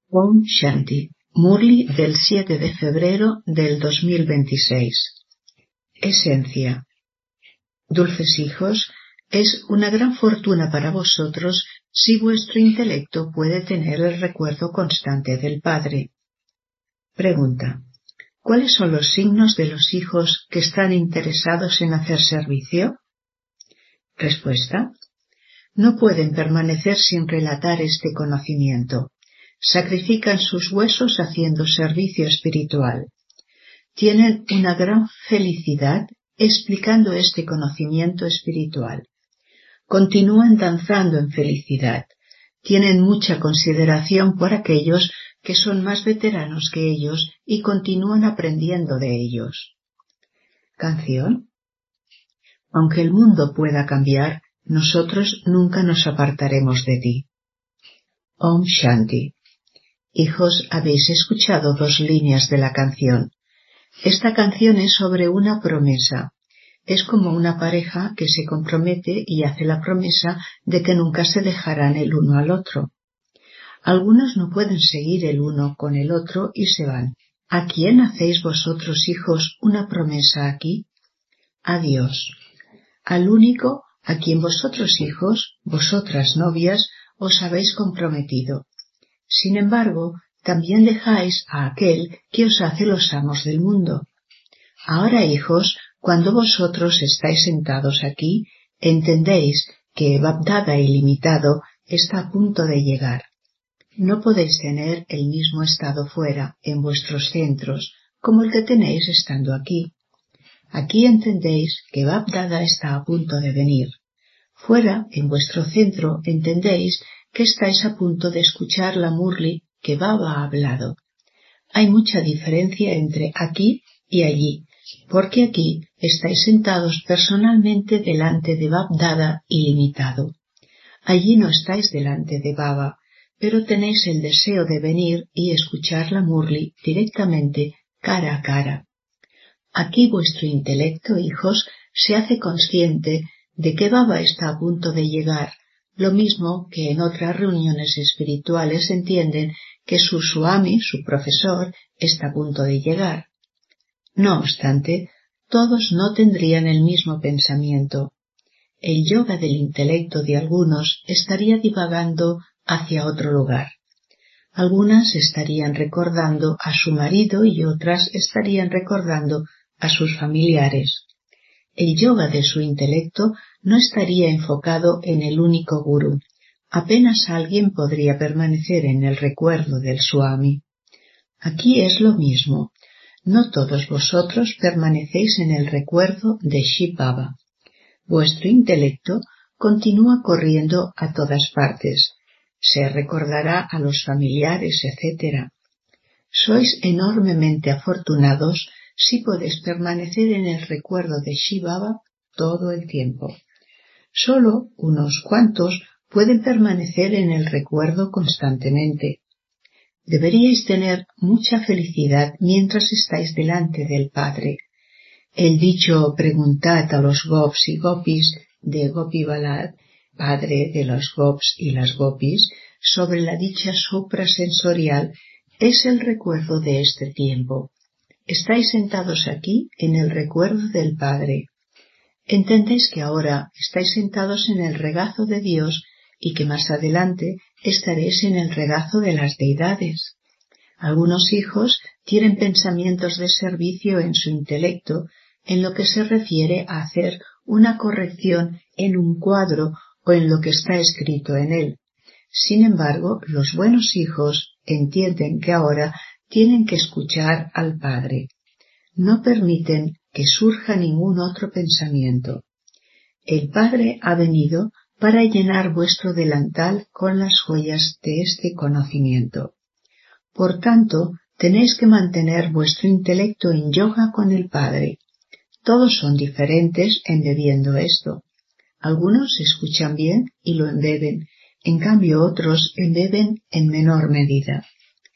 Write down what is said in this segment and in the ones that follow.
Om Shanti. Murli del 7 de febrero del 2026. Esencia. Dulces hijos, es una gran fortuna para vosotros si vuestro intelecto puede tener el recuerdo constante del Padre. Pregunta. ¿Cuáles son los signos de los hijos que están interesados en hacer servicio? Respuesta. No pueden permanecer sin relatar este conocimiento. Sacrifican sus huesos haciendo servicio espiritual. Tienen una gran felicidad explicando este conocimiento espiritual. Continúan danzando en felicidad. Tienen mucha consideración por aquellos que son más veteranos que ellos y continúan aprendiendo de ellos. Canción. Aunque el mundo pueda cambiar, nosotros nunca nos apartaremos de ti. Om Shanti. Hijos, habéis escuchado 2 líneas de la canción. Esta canción es sobre una promesa. Es como una pareja que se compromete y hace la promesa de que nunca se dejarán el uno al otro. Algunos no pueden seguir el uno con el otro y se van. ¿A quién hacéis vosotros, hijos, una promesa aquí? A Dios. Al único a quien vosotros, hijos, vosotras novias, os habéis comprometido. Sin embargo, también dejáis a aquel que os hace los amos del mundo. Ahora, hijos, cuando vosotros estáis sentados aquí, entendéis que Bab-Dada ilimitado está a punto de llegar. No podéis tener el mismo estado fuera, en vuestros centros, como el que tenéis estando aquí. Aquí entendéis que Bab-Dada está a punto de venir. Fuera, en vuestro centro, entendéis que estáis a punto de escuchar la Murli que Baba ha hablado. Hay mucha diferencia entre aquí y allí, porque aquí estáis sentados personalmente delante de Bab-Dada ilimitado. Allí no estáis delante de Baba, pero tenéis el deseo de venir y escuchar la Murli directamente, cara a cara. Aquí vuestro intelecto, hijos, se hace consciente de que Baba está a punto de llegar, lo mismo que en otras reuniones espirituales entienden que su Swami, su profesor, está a punto de llegar. No obstante, todos no tendrían el mismo pensamiento. El yoga del intelecto de algunos estaría divagando hacia otro lugar. Algunas estarían recordando a su marido y otras estarían recordando a sus familiares. El yoga de su intelecto no estaría enfocado en el único gurú. Apenas alguien podría permanecer en el recuerdo del Swami. Aquí es lo mismo. No todos vosotros permanecéis en el recuerdo de Shiv Baba. Vuestro intelecto continúa corriendo a todas partes. Se recordará a los familiares, etc. Sois enormemente afortunados si podéis permanecer en el recuerdo de Shiv Baba todo el tiempo. Solo unos cuantos pueden permanecer en el recuerdo constantemente. Deberíais tener mucha felicidad mientras estáis delante del Padre. El dicho preguntad a los gops y gopis de Gopi Balad, padre de los gops y las gopis, sobre la dicha suprasensorial, es el recuerdo de este tiempo. Estáis sentados aquí en el recuerdo del Padre. Entendéis que ahora estáis sentados en el regazo de Dios y que más adelante estaréis en el regazo de las deidades. Algunos hijos tienen pensamientos de servicio en su intelecto en lo que se refiere a hacer una corrección en un cuadro o en lo que está escrito en él. Sin embargo, los buenos hijos entienden que ahora tienen que escuchar al Padre. No permiten que surja ningún otro pensamiento. El Padre ha venido para llenar vuestro delantal con las joyas de este conocimiento. Por tanto, tenéis que mantener vuestro intelecto en yoga con el Padre. Todos son diferentes embebiendo esto. Algunos escuchan bien y lo embeben, en cambio otros embeben en menor medida.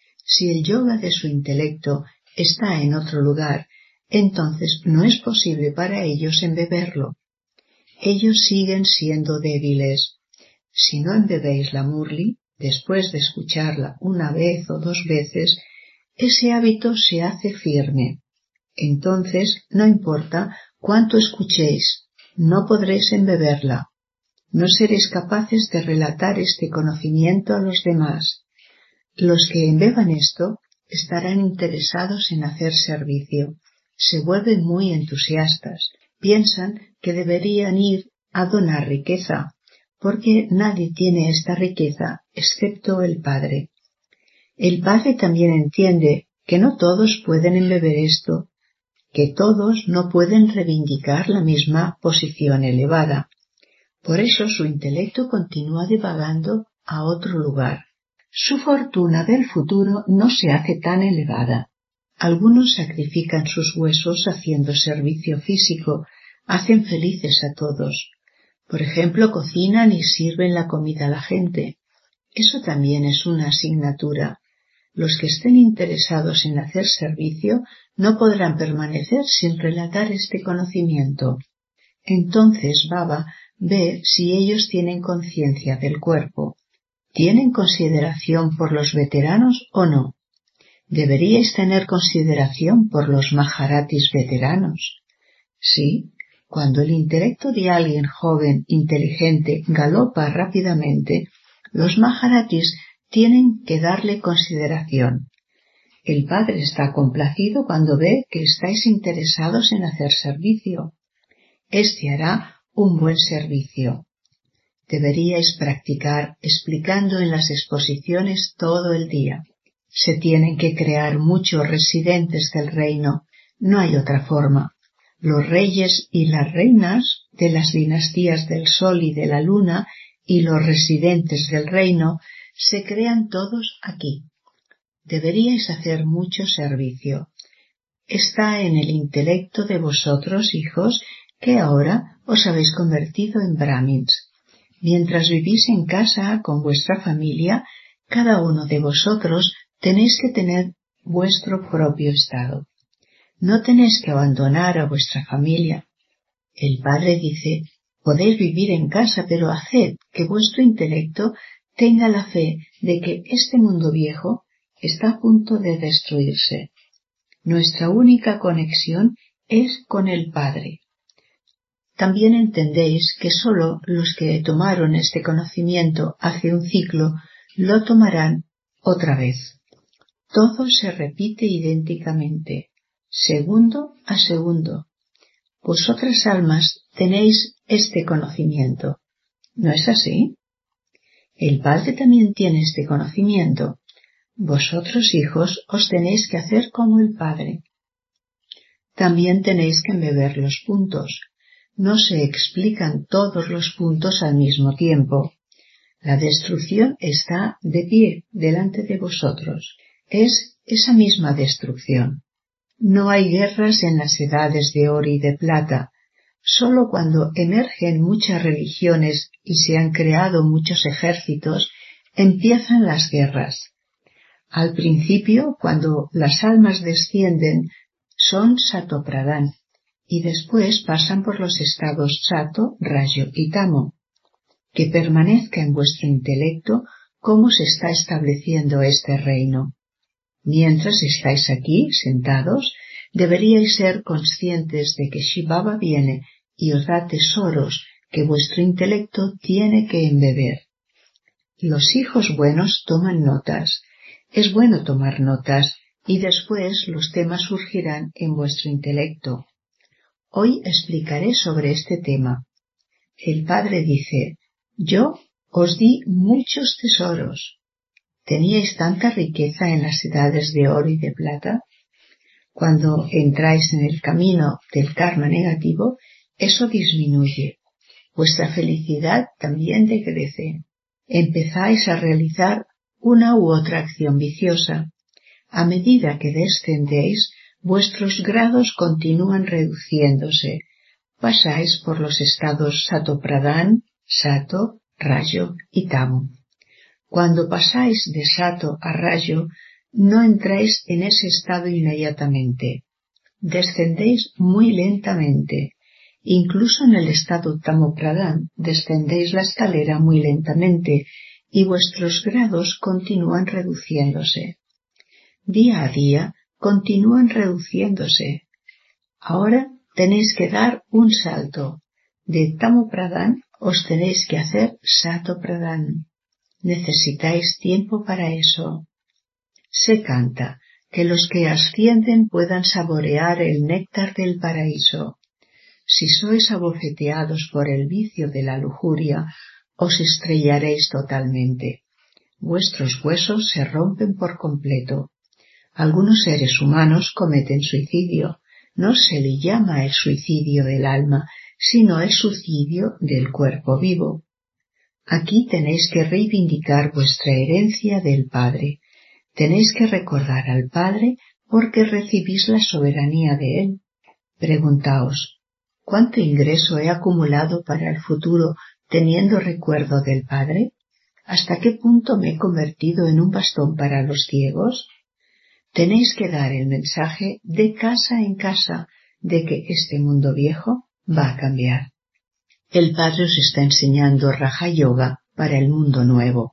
Si el yoga de su intelecto está en otro lugar, entonces no es posible para ellos embeberlo. Ellos siguen siendo débiles. Si no embebéis la Murli, Después de escucharla una vez o dos veces, ese hábito se hace firme. Entonces, no importa cuánto escuchéis, no podréis embeberla. No seréis capaces de relatar este conocimiento a los demás. Los que embeban esto estarán interesados en hacer servicio. Se vuelven muy entusiastas. Piensan que deberían ir a donar riqueza, porque nadie tiene esta riqueza excepto el Padre. El Padre también entiende que no todos pueden embeber esto, que todos no pueden reivindicar la misma posición elevada. Por eso su intelecto continúa divagando a otro lugar. Su fortuna del futuro no se hace tan elevada. Algunos sacrifican sus huesos haciendo servicio físico, hacen felices a todos. Por ejemplo, cocinan y sirven la comida a la gente. Eso también es una asignatura. Los que estén interesados en hacer servicio no podrán permanecer sin relatar este conocimiento. Entonces Baba ve si ellos tienen conciencia del cuerpo. ¿Tienen consideración por los veteranos o no? ¿Deberíais tener consideración por los Maharatis veteranos? Sí, cuando el intelecto de alguien joven, inteligente, galopa rápidamente, los Maharatis tienen que darle consideración. El Padre está complacido cuando ve que estáis interesados en hacer servicio. Este hará un buen servicio. Deberíais practicar explicando en las exposiciones todo el día. Se tienen que crear muchos residentes del reino, no hay otra forma. Los reyes y las reinas de las dinastías del Sol y de la Luna y los residentes del reino se crean todos aquí. Deberíais hacer mucho servicio. Está en el intelecto de vosotros, hijos, que ahora os habéis convertido en brahmins. Mientras vivís en casa con vuestra familia, cada uno de vosotros tenéis que tener vuestro propio estado. No tenéis que abandonar a vuestra familia. El Padre dice, podéis vivir en casa, pero haced que vuestro intelecto tenga la fe de que este mundo viejo está a punto de destruirse. Nuestra única conexión es con el Padre. También entendéis que sólo los que tomaron este conocimiento hace un ciclo lo tomarán otra vez. Todo se repite idénticamente, segundo a segundo. Vosotras almas tenéis este conocimiento. ¿No es así? El Padre también tiene este conocimiento. Vosotros, hijos, os tenéis que hacer como el Padre. También tenéis que embeber los puntos. No se explican todos los puntos al mismo tiempo. La destrucción está de pie delante de vosotros. Es esa misma destrucción. No hay guerras en las edades de oro y de plata. Solo cuando emergen muchas religiones y se han creado muchos ejércitos, empiezan las guerras. Al principio, cuando las almas descienden, son Satopradán, y después pasan por los estados Sato, Rayo y Tamo. Que permanezca en vuestro intelecto cómo se está estableciendo este reino. Mientras estáis aquí, sentados, deberíais ser conscientes de que Shiv Baba viene y os da tesoros que vuestro intelecto tiene que embeber. Los hijos buenos toman notas. Es bueno tomar notas y después los temas surgirán en vuestro intelecto. Hoy explicaré sobre este tema. El Padre dice, yo os di muchos tesoros. ¿Teníais tanta riqueza en las edades de oro y de plata? Cuando entráis en el camino del karma negativo, eso disminuye. Vuestra felicidad también decrece. Empezáis a realizar una u otra acción viciosa. A medida que descendéis, vuestros grados continúan reduciéndose. Pasáis por los estados Satopradán, Sato, Rayo y Tamo. Cuando pasáis de Sato a Rayo, no entráis en ese estado inmediatamente. Descendéis muy lentamente. Incluso en el estado Tamopradán descendéis la escalera muy lentamente y vuestros grados continúan reduciéndose. Día a día continúan reduciéndose. Ahora tenéis que dar un salto. De Tamo Pradhan os tenéis que hacer Sato Pradhan. Necesitáis tiempo para eso. Se canta que los que ascienden puedan saborear el néctar del paraíso. Si sois abofeteados por el vicio de la lujuria, os estrellaréis totalmente. Vuestros huesos se rompen por completo. Algunos seres humanos cometen suicidio. No se le llama el suicidio del alma, sino el suicidio del cuerpo vivo. Aquí tenéis que reivindicar vuestra herencia del Padre. Tenéis que recordar al Padre porque recibís la soberanía de Él. Preguntaos, ¿cuánto ingreso he acumulado para el futuro teniendo recuerdo del Padre? ¿Hasta qué punto me he convertido en un bastón para los ciegos? Tenéis que dar el mensaje de casa en casa de que este mundo viejo va a cambiar. El Padre os está enseñando Raja Yoga para el mundo nuevo.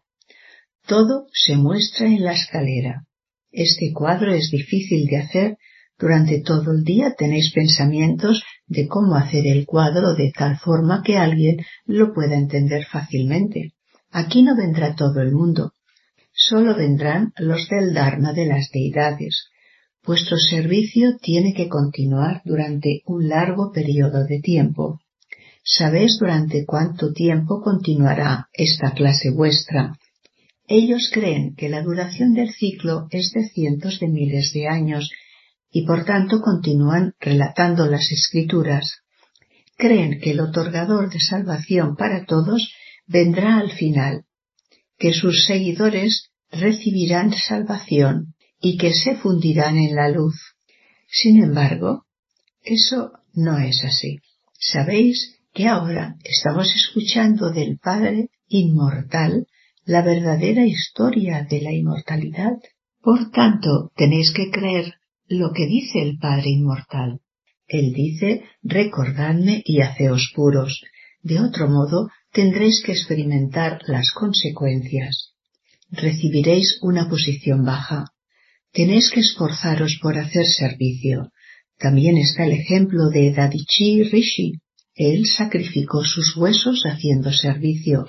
Todo se muestra en la escalera. Este cuadro es difícil de hacer. Durante todo el día tenéis pensamientos de cómo hacer el cuadro de tal forma que alguien lo pueda entender fácilmente. Aquí no vendrá todo el mundo. Solo vendrán los del Dharma de las deidades. Vuestro servicio tiene que continuar durante un largo periodo de tiempo. ¿Sabéis durante cuánto tiempo continuará esta clase vuestra? Ellos creen que la duración del ciclo es de cientos de miles de años y por tanto continúan relatando las escrituras. Creen que el otorgador de salvación para todos vendrá al final, que sus seguidores recibirán salvación y que se fundirán en la luz. Sin embargo, eso no es así. Sabéis que ahora estamos escuchando del Padre inmortal la verdadera historia de la inmortalidad. Por tanto, tenéis que creer lo que dice el Padre inmortal. Él dice, recordadme y haceos puros. De otro modo, tendréis que experimentar las consecuencias. Recibiréis una posición baja. Tenéis que esforzaros por hacer servicio. También está el ejemplo de Dadichi Rishi. Él sacrificó sus huesos haciendo servicio.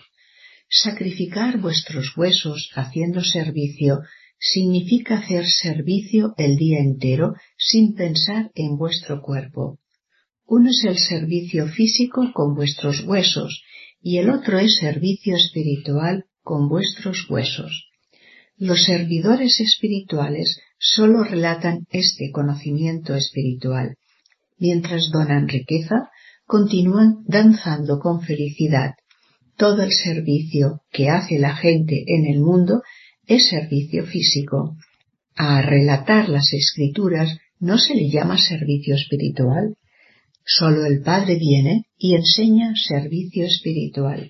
Sacrificar vuestros huesos haciendo servicio significa hacer servicio el día entero sin pensar en vuestro cuerpo. Uno es el servicio físico con vuestros huesos y el otro es servicio espiritual con vuestros huesos. Los servidores espirituales solo relatan este conocimiento espiritual. Mientras donan riqueza, continúan danzando con felicidad. Todo el servicio que hace la gente en el mundo es servicio físico. A relatar las escrituras no se le llama servicio espiritual. Solo el Padre viene y enseña servicio espiritual.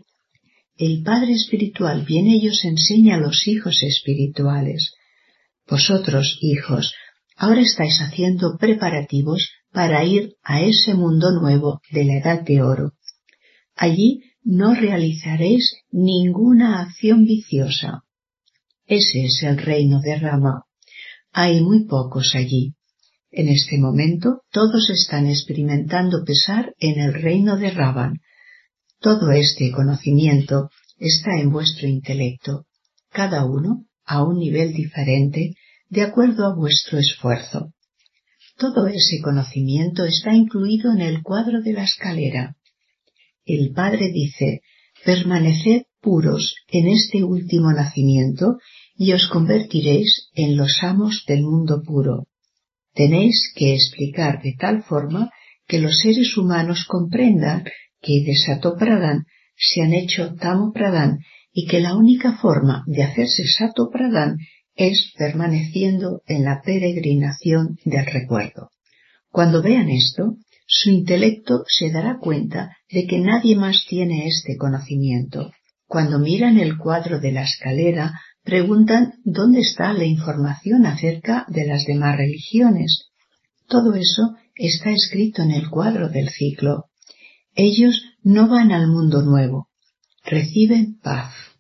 El Padre espiritual viene y os enseña a los hijos espirituales. Vosotros, hijos, ahora estáis haciendo preparativos para ir a ese mundo nuevo de la Edad de Oro. Allí no realizaréis ninguna acción viciosa. Ese es el reino de Rama. Hay muy pocos allí. En este momento todos están experimentando pesar en el reino de Ravan. Todo este conocimiento está en vuestro intelecto, cada uno a un nivel diferente de acuerdo a vuestro esfuerzo. Todo ese conocimiento está incluido en el cuadro de la escalera. El Padre dice, permaneced puros en este último nacimiento y os convertiréis en los amos del mundo puro. Tenéis que explicar de tal forma que los seres humanos comprendan que de Sato Pradhan se han hecho Tamo Pradhan y que la única forma de hacerse Sato Pradhan es permaneciendo en la peregrinación del recuerdo. Cuando vean esto, su intelecto se dará cuenta de que nadie más tiene este conocimiento. Cuando miran el cuadro de la escalera, preguntan dónde está la información acerca de las demás religiones. Todo eso está escrito en el cuadro del ciclo. Ellos no van al mundo nuevo, reciben paz.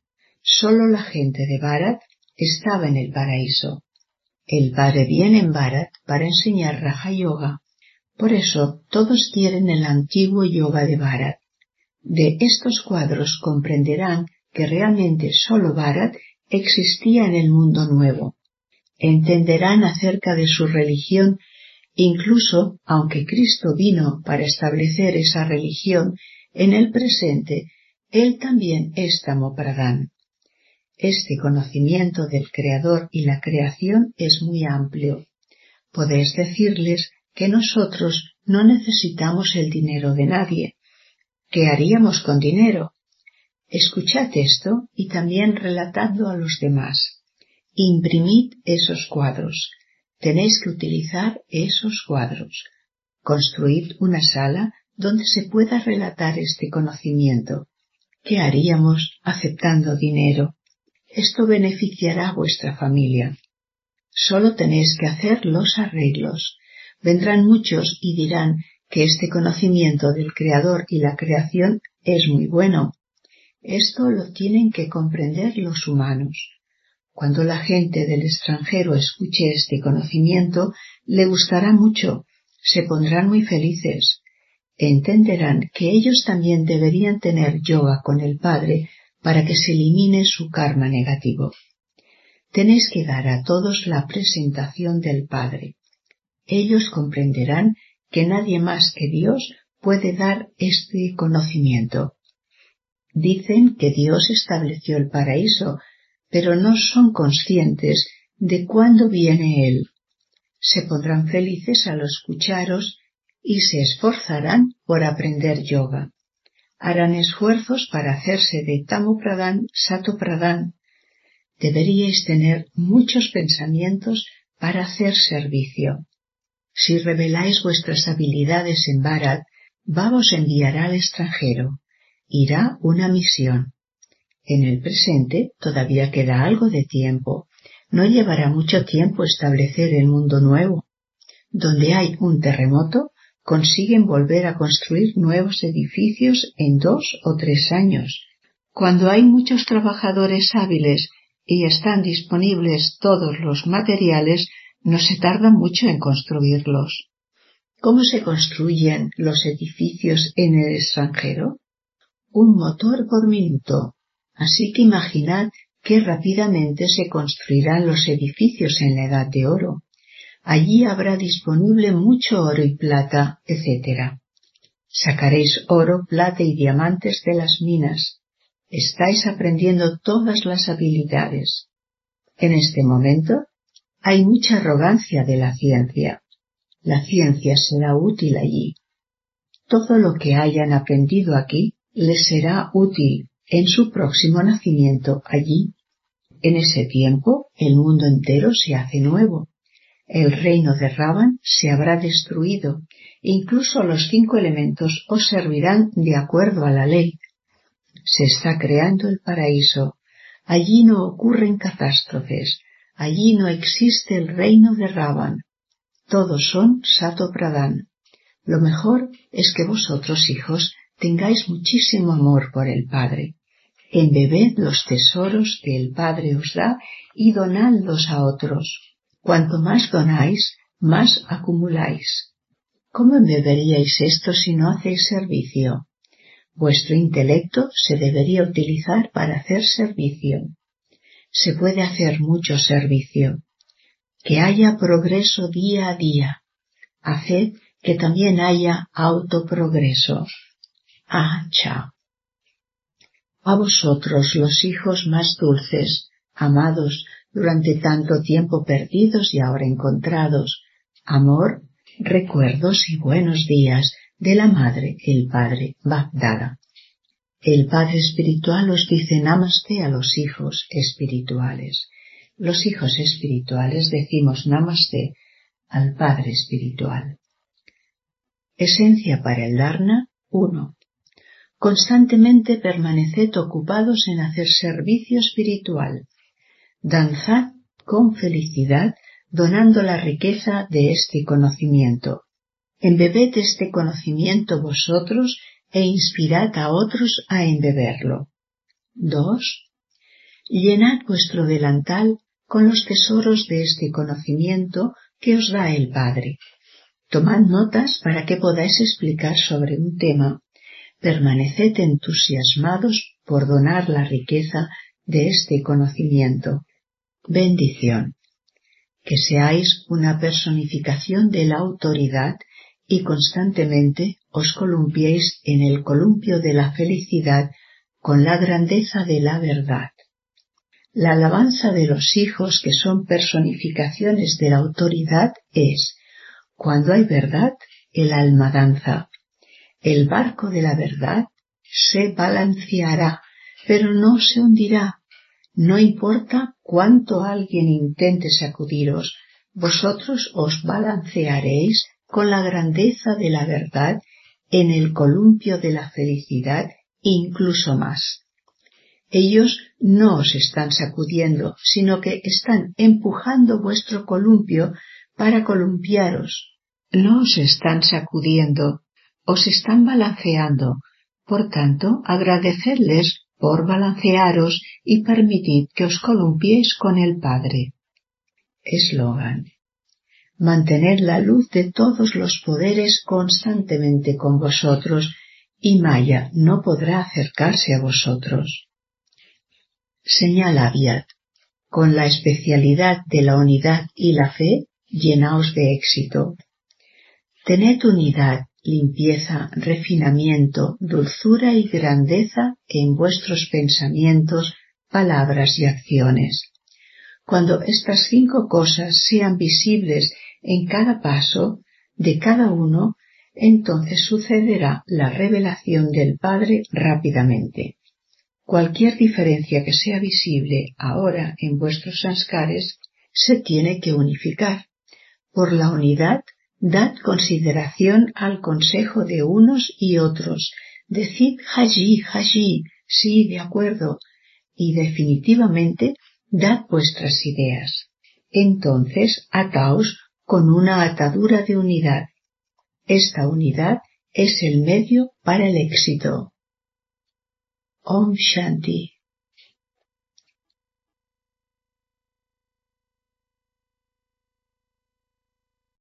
Solo la gente de Bharat estaba en el paraíso. El Padre viene en Bharat para enseñar Raja Yoga. Por eso todos quieren el antiguo yoga de Bharat. De estos cuadros comprenderán que realmente solo Bharat existía en el mundo nuevo. Entenderán acerca de su religión, incluso aunque Cristo vino para establecer esa religión en el presente, Él también es Tamopradán. Este conocimiento del Creador y la creación es muy amplio. Podéis decirles que nosotros no necesitamos el dinero de nadie. ¿Qué haríamos con dinero? Escuchad esto y también relatadlo a los demás. Imprimid esos cuadros. Tenéis que utilizar esos cuadros. Construid una sala donde se pueda relatar este conocimiento. ¿Qué haríamos aceptando dinero? Esto beneficiará a vuestra familia. Solo tenéis que hacer los arreglos. Vendrán muchos y dirán que este conocimiento del Creador y la creación es muy bueno. Esto lo tienen que comprender los humanos. Cuando la gente del extranjero escuche este conocimiento, le gustará mucho, se pondrán muy felices. Entenderán que ellos también deberían tener yoga con el Padre para que se elimine su karma negativo. Tenéis que dar a todos la presentación del Padre. Ellos comprenderán que nadie más que Dios puede dar este conocimiento. Dicen que Dios estableció el paraíso, pero no son conscientes de cuándo viene Él. Se pondrán felices al escucharos y se esforzarán por aprender yoga. Harán esfuerzos para hacerse de Tamopradán, Satopradán. Deberíais tener muchos pensamientos para hacer servicio. Si reveláis vuestras habilidades en Bharat, os enviará al extranjero. Irá una misión. En el presente todavía queda algo de tiempo. No llevará mucho tiempo establecer el mundo nuevo. Donde hay un terremoto, consiguen volver a construir nuevos edificios en 2 o 3 años. Cuando hay muchos trabajadores hábiles y están disponibles todos los materiales, no se tarda mucho en construirlos. ¿Cómo se construyen los edificios en el extranjero? Un motor por minuto. Así que imaginad qué rápidamente se construirán los edificios en la Edad de Oro. Allí habrá disponible mucho oro y plata, etc. Sacaréis oro, plata y diamantes de las minas. Estáis aprendiendo todas las habilidades. En este momento hay mucha arrogancia de la ciencia. La ciencia será útil allí. Todo lo que hayan aprendido aquí les será útil en su próximo nacimiento allí. En ese tiempo el mundo entero se hace nuevo. El reino de Ravan se habrá destruido. Incluso los 5 elementos os servirán de acuerdo a la ley. Se está creando el paraíso. Allí no ocurren catástrofes. Allí no existe el reino de Ravan. Todos son Satopradán. Lo mejor es que vosotros, hijos, tengáis muchísimo amor por el Padre. Embebed los tesoros que el Padre os da y donadlos a otros. Cuanto más donáis, más acumuláis. ¿Cómo embeberíais esto si no hacéis servicio? Vuestro intelecto se debería utilizar para hacer servicio. Se puede hacer mucho servicio. Que haya progreso día a día. Haced que también haya autoprogreso. Chao. A vosotros, los hijos más dulces, amados, durante tanto tiempo perdidos y ahora encontrados, amor, recuerdos y buenos días de la Madre, el Padre, Bagdada. El Padre Espiritual os dice Namaste a los hijos espirituales. Los hijos espirituales decimos Namaste al Padre Espiritual. Esencia para el Dharna 1. Constantemente permaneced ocupados en hacer servicio espiritual. Danzad con felicidad, donando la riqueza de este conocimiento. Embebed este conocimiento vosotros e inspirad a otros a embeberlo. 2. llenad vuestro delantal con los tesoros de este conocimiento que os da el Padre. Tomad notas para que podáis explicar sobre un tema. Permaneced entusiasmados por donar la riqueza de este conocimiento. Bendición. Que seáis una personificación de la autoridad y constantemente os columpiéis en el columpio de la felicidad con la grandeza de la verdad. La alabanza de los hijos que son personificaciones de la autoridad es: cuando hay verdad, el alma danza. El barco de la verdad se balanceará, pero no se hundirá. No importa cuánto alguien intente sacudiros, vosotros os balancearéis con la grandeza de la verdad en el columpio de la felicidad, incluso más. Ellos no os están sacudiendo, sino que están empujando vuestro columpio para columpiaros. No os están sacudiendo, os están balanceando. Por tanto, agradecedles por balancearos y permitid que os columpiéis con el Padre. Eslogan: mantened la luz de todos los poderes constantemente con vosotros, y Maya no podrá acercarse a vosotros. Señal Aviat: con la especialidad de la unidad y la fe, llenaos de éxito. Tened unidad, limpieza, refinamiento, dulzura y grandeza en vuestros pensamientos, palabras y acciones. Cuando estas 5 cosas sean visibles en cada paso de cada uno, entonces sucederá la revelación del Padre rápidamente. Cualquier diferencia que sea visible ahora en vuestros sanskares se tiene que unificar. Por la unidad, dad consideración al consejo de unos y otros. Decid Haji, Haji, sí, de acuerdo, y definitivamente dad vuestras ideas. Entonces ataos con una atadura de unidad. Esta unidad es el medio para el éxito. Om Shanti.